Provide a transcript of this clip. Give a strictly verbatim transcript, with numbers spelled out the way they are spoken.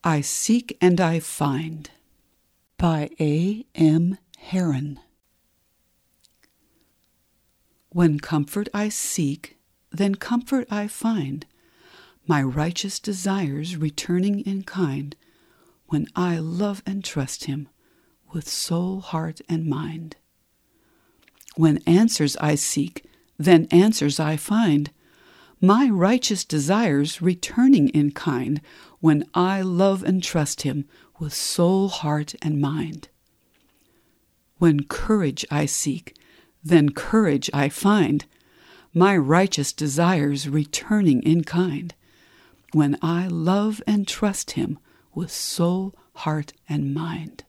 I Seek and I Find by A. M. Heron. When comfort I seek, then comfort I find, my righteous desires returning in kind, when I love and trust Him with soul, heart, and mind. When answers I seek, then answers I find, my righteous desires returning in kind, when I love and trust Him with soul, heart, and mind. When courage I seek, then courage I find, my righteous desires returning in kind, when I love and trust Him with soul, heart, and mind.